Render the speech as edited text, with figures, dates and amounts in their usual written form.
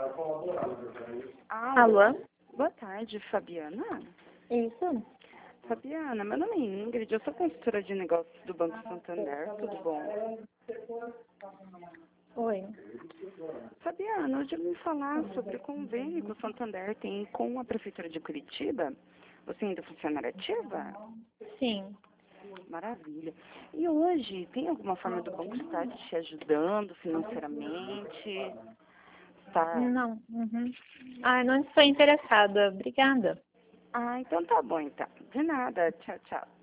Alô? Boa tarde, Fabiana. Isso? Fabiana, meu nome é Ingrid, eu sou consultora de negócios do Banco Santander, tudo bom? Oi. Fabiana, hoje eu vim falar sobre o convênio que o Santander tem com a Prefeitura de Curitiba. Você ainda é funcionária ativa? Sim. Maravilha. E hoje, tem alguma forma do banco estar te ajudando financeiramente? Tá. Não. Uhum. Não estou interessada. Obrigada. Ah, então tá bom, então. De nada. Tchau, tchau.